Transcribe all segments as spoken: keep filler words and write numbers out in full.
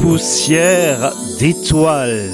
Poussière d'étoiles.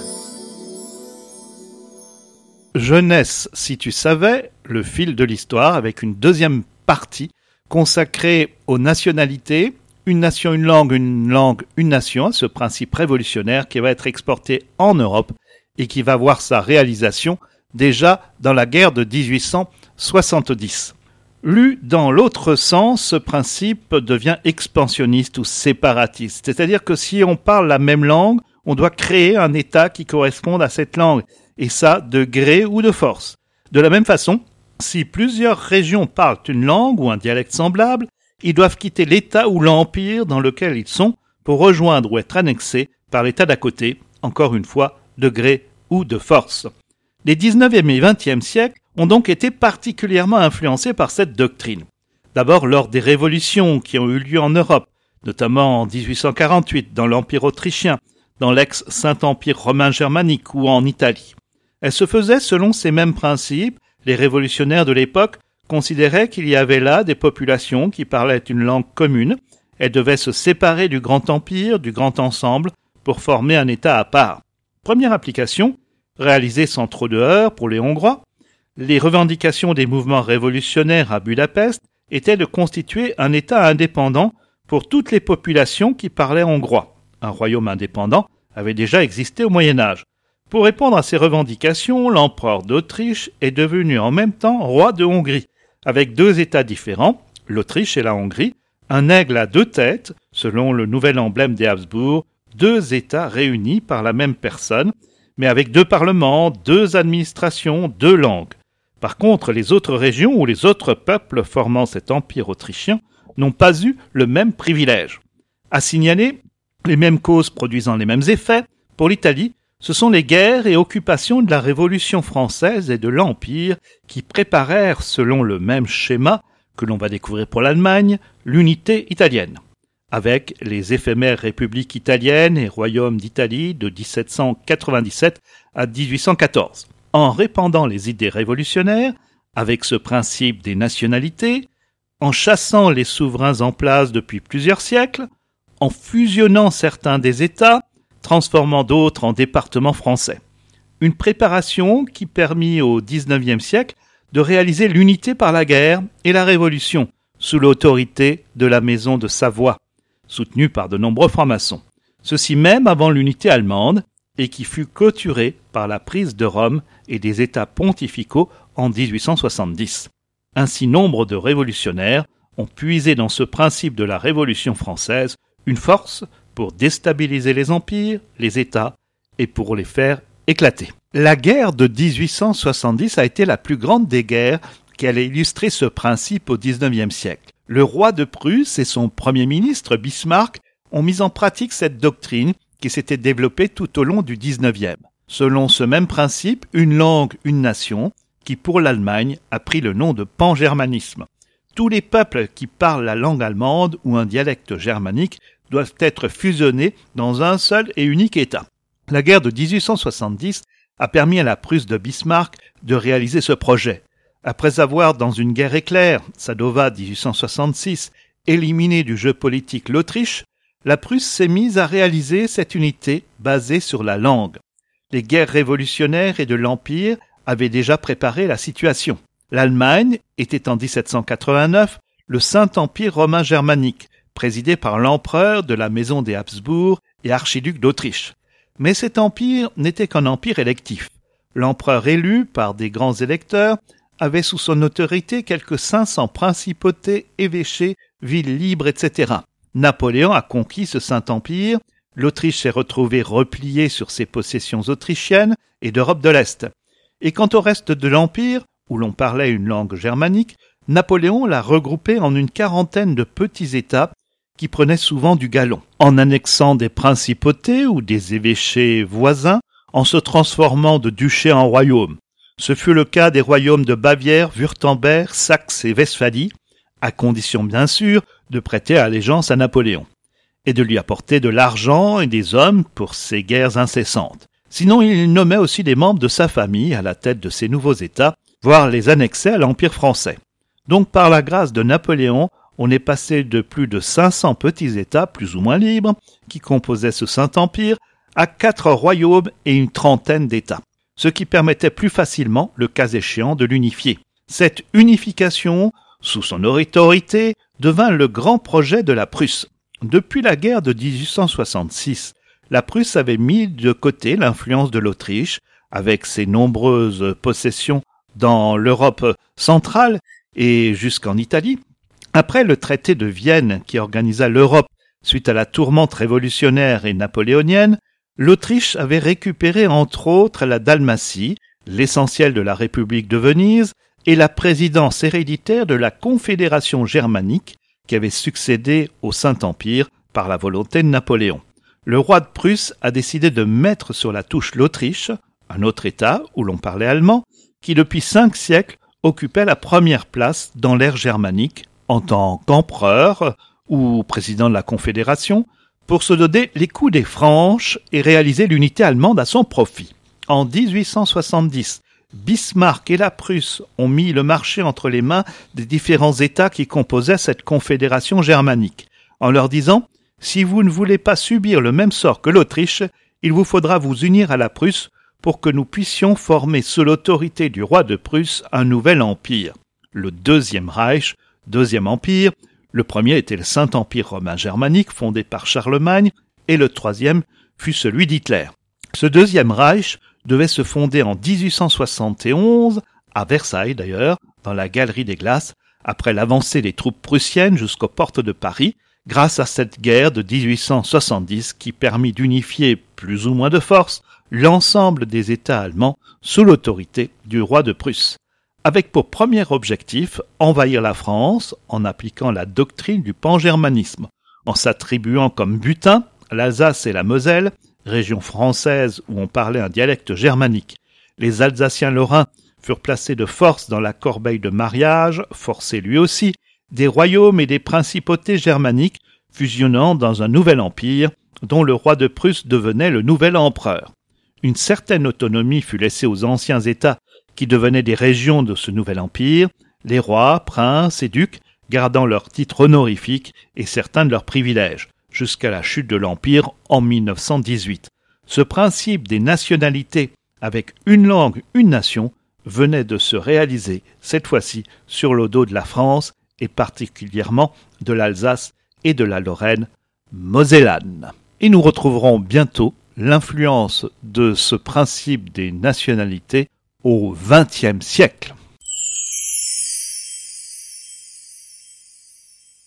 Jeunesse, si tu savais, le fil de l'histoire avec une deuxième partie consacrée aux nationalités, une nation, une langue, une langue, une nation, ce principe révolutionnaire qui va être exporté en Europe et qui va voir sa réalisation déjà dans la guerre de dix-huit cent soixante-dix. Lu dans l'autre sens, ce principe devient expansionniste ou séparatiste. C'est-à-dire que si on parle la même langue, on doit créer un État qui corresponde à cette langue, et ça de gré ou de force. De la même façon, si plusieurs régions parlent une langue ou un dialecte semblable, ils doivent quitter l'État ou l'empire dans lequel ils sont pour rejoindre ou être annexés par l'État d'à côté, encore une fois, de gré ou de force. Les dix-neuvième et vingtième siècles ont donc été particulièrement influencés par cette doctrine. D'abord lors des révolutions qui ont eu lieu en Europe, notamment en dix-huit cent quarante-huit dans l'Empire autrichien, dans l'ex-Saint-Empire romain germanique ou en Italie. Elles se faisaient selon ces mêmes principes. Les révolutionnaires de l'époque considéraient qu'il y avait là des populations qui parlaient une langue commune. Elles devaient se séparer du grand empire, du grand ensemble, pour former un État à part. Première application, réalisée sans trop de heurts pour les Hongrois, les revendications des mouvements révolutionnaires à Budapest étaient de constituer un État indépendant pour toutes les populations qui parlaient hongrois. Un royaume indépendant avait déjà existé au Moyen-Âge. Pour répondre à ces revendications, l'empereur d'Autriche est devenu en même temps roi de Hongrie, avec deux États différents, l'Autriche et la Hongrie, un aigle à deux têtes, selon le nouvel emblème des Habsbourg, deux États réunis par la même personne, mais avec deux parlements, deux administrations, deux langues. Par contre, les autres régions ou les autres peuples formant cet empire autrichien n'ont pas eu le même privilège. À signaler, les mêmes causes produisant les mêmes effets, pour l'Italie, ce sont les guerres et occupations de la Révolution française et de l'Empire qui préparèrent, selon le même schéma que l'on va découvrir pour l'Allemagne, l'unité italienne, avec les éphémères républiques italiennes et royaumes d'Italie de dix-sept cent quatre-vingt-dix-sept à dix-huit cent quatorze. En répandant les idées révolutionnaires, avec ce principe des nationalités, en chassant les souverains en place depuis plusieurs siècles, en fusionnant certains des États, transformant d'autres en départements français. Une préparation qui permit au dix-neuvième siècle de réaliser l'unité par la guerre et la Révolution, sous l'autorité de la Maison de Savoie, soutenue par de nombreux francs-maçons. Ceci même avant l'unité allemande, et qui fut clôturée par la prise de Rome et des États pontificaux en dix-huit cent soixante-dix. Ainsi, nombre de révolutionnaires ont puisé dans ce principe de la Révolution française une force pour déstabiliser les empires, les États, et pour les faire éclater. La guerre de dix-huit cent soixante-dix a été la plus grande des guerres qui allait illustrer ce principe au dix-neuvième siècle. Le roi de Prusse et son premier ministre, Bismarck, ont mis en pratique cette doctrine qui s'était développée tout au long du dix-neuvième. Selon ce même principe, une langue, une nation, qui pour l'Allemagne a pris le nom de pangermanisme. Tous les peuples qui parlent la langue allemande ou un dialecte germanique doivent être fusionnés dans un seul et unique État. La guerre de dix-huit cent soixante-dix a permis à la Prusse de Bismarck de réaliser ce projet. Après avoir, dans une guerre éclair, Sadova dix-huit cent soixante-six, éliminé du jeu politique l'Autriche, la Prusse s'est mise à réaliser cette unité basée sur la langue. Les guerres révolutionnaires et de l'Empire avaient déjà préparé la situation. L'Allemagne était en dix-sept cent quatre-vingt-neuf le Saint-Empire romain germanique, présidé par l'empereur de la maison des Habsbourg et archiduc d'Autriche. Mais cet empire n'était qu'un empire électif. L'empereur élu par des grands électeurs avait sous son autorité quelques cinq cents principautés, évêchés, villes libres, et cetera. Napoléon a conquis ce Saint-Empire, l'Autriche s'est retrouvée repliée sur ses possessions autrichiennes et d'Europe de l'Est. Et quant au reste de l'Empire, où l'on parlait une langue germanique, Napoléon l'a regroupé en une quarantaine de petits États qui prenaient souvent du galon, en annexant des principautés ou des évêchés voisins, en se transformant de duché en royaume. Ce fut le cas des royaumes de Bavière, Wurtemberg, Saxe et Westphalie, à condition bien sûr de prêter allégeance à Napoléon, et de lui apporter de l'argent et des hommes pour ses guerres incessantes. Sinon, il nommait aussi des membres de sa famille à la tête de ces nouveaux États, voire les annexait à l'Empire français. Donc, par la grâce de Napoléon, on est passé de plus de cinq cents petits États, plus ou moins libres, qui composaient ce Saint-Empire, à quatre royaumes et une trentaine d'États, ce qui permettait plus facilement, le cas échéant, de l'unifier. Cette unification, sous son autorité, devint le grand projet de la Prusse. Depuis la guerre de dix-huit cent soixante-six, la Prusse avait mis de côté l'influence de l'Autriche, avec ses nombreuses possessions dans l'Europe centrale et jusqu'en Italie. Après le traité de Vienne qui organisa l'Europe suite à la tourmente révolutionnaire et napoléonienne, l'Autriche avait récupéré entre autres la Dalmatie, l'essentiel de la République de Venise, et la présidence héréditaire de la Confédération germanique qui avait succédé au Saint-Empire par la volonté de Napoléon. Le roi de Prusse a décidé de mettre sur la touche l'Autriche, un autre État où l'on parlait allemand, qui depuis cinq siècles occupait la première place dans l'ère germanique en tant qu'empereur ou président de la Confédération, pour se donner les coups des franches et réaliser l'unité allemande à son profit. En dix-huit cent soixante-dix, Bismarck et la Prusse ont mis le marché entre les mains des différents États qui composaient cette confédération germanique, en leur disant « Si vous ne voulez pas subir le même sort que l'Autriche, il vous faudra vous unir à la Prusse pour que nous puissions former sous l'autorité du roi de Prusse un nouvel empire. » Le Deuxième Reich, Deuxième Empire, le premier était le Saint-Empire romain germanique fondé par Charlemagne et le troisième fut celui d'Hitler. Ce Deuxième Reich devait se fonder en dix-huit cent soixante et onze, à Versailles d'ailleurs, dans la Galerie des Glaces, après l'avancée des troupes prussiennes jusqu'aux portes de Paris, grâce à cette guerre de dix-huit cent soixante-dix qui permit d'unifier plus ou moins de force l'ensemble des États allemands sous l'autorité du roi de Prusse, avec pour premier objectif envahir la France en appliquant la doctrine du pangermanisme, en s'attribuant comme butin l'Alsace et la Moselle, région française où on parlait un dialecte germanique. Les Alsaciens lorrains furent placés de force dans la corbeille de mariage, forcés lui aussi, des royaumes et des principautés germaniques fusionnant dans un nouvel empire dont le roi de Prusse devenait le nouvel empereur. Une certaine autonomie fut laissée aux anciens États qui devenaient des régions de ce nouvel empire, les rois, princes et ducs gardant leurs titres honorifiques et certains de leurs privilèges, jusqu'à la chute de l'Empire en mille neuf cent dix-huit. Ce principe des nationalités avec une langue, une nation venait de se réaliser, cette fois-ci, sur le dos de la France et particulièrement de l'Alsace et de la Lorraine mosellane. Et nous retrouverons bientôt l'influence de ce principe des nationalités au vingtième siècle.